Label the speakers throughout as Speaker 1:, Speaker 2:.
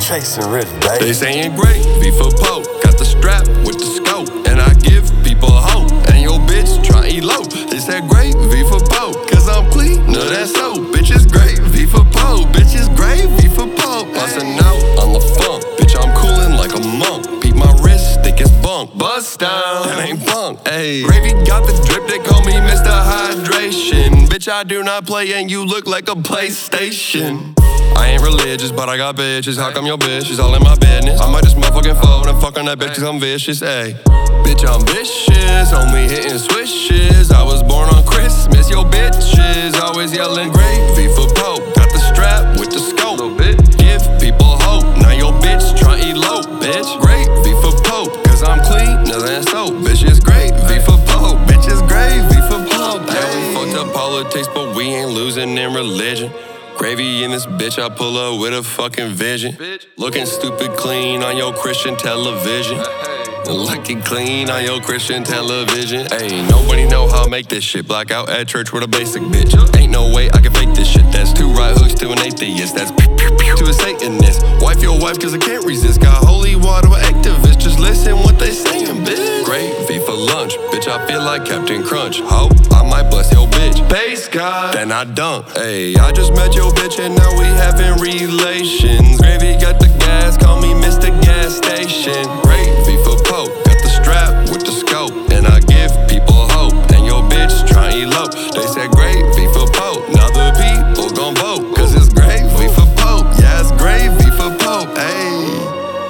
Speaker 1: chasing rich, baby.
Speaker 2: They saying great, V for Pope. Got the strap with the scope, and I give people hope. And your bitch try elope. They said great, V for Pope, cause I'm clean, no that's so. Bitch is great, V for Pope. Bitch is great, V for Pope. Bustin' out on the funk, bitch I'm coolin' like a monk. Beat my wrist, think it's bunk. Bust down, that ain't bunk. Ayy, Gravy got the drip, they call me Mr. Hydration. Bitch I do not play and you look like a PlayStation. I ain't religious, but I got bitches. How come your bitch is all in my business? I might just motherfucking fold and fuck on that bitch cause I'm vicious, ayy. Bitch, I'm vicious, on me hitting swishes. I was born on Christmas, your bitches always yelling gravy for Pope. Got the strap with the scope, give people hope. Now your bitch try elope, bitch. Gravy for Pope, cause I'm clean, no than soap. Bitch, it's gravy for Pope, bitch, it's gravy for Pope. Yeah, we fucked up politics, but we ain't losing in religion. Gravy in this bitch, I pull up with a fucking vision. Looking stupid clean on your Christian television. Looking clean on your Christian television. Ayy, nobody know how I make this shit. Black out at church with a basic bitch. Ain't no way I can fake this shit. That's 2 right hooks to an atheist. That's to a Satanist. Wife your wife cause I can't resist. Got holy water with activists. Just listen what they saying, bitch. Gravy for lunch, bitch, I feel like Captain Crunch. Ho, I might bust your bitch. Base God, then I dunk. Ayy, I just met your bitch and now we having relations. Gravy got the gas, call me Mr. Gas Station. Gravy for Pope, got the strap with the scope, and I give people hope. And your bitch try elope. They said gravy for Pope, now the people gon' vote, cause it's gravy for Pope. Yeah, it's gravy for Pope, ayy.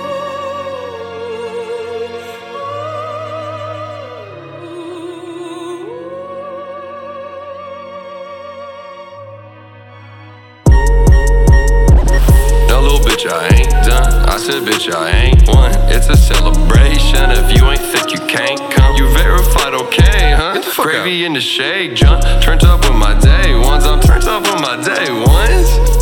Speaker 2: Bitch, I ain't done. I said, bitch, I ain't won. It's a celebration. If you ain't thick, you can't come. You verified, okay, huh? Gravy in the shade, John. Turned up with my day ones. I'm turned up with my day ones.